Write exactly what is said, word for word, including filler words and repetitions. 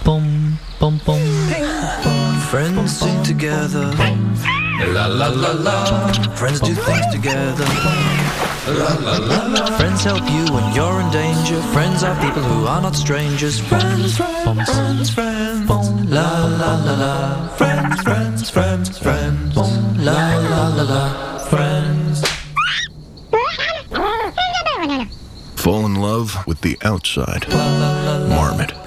Boom, boom, boom. Friends sing together. La la la la. Friends do things together. La la la la. Friends help you when you're in danger. Friends are people who are not strangers. Friends, friends, friends, friends. La la la la. Friends, friends, friends, friends. La la la la. Friends. Fall in love with the outside. Marmot.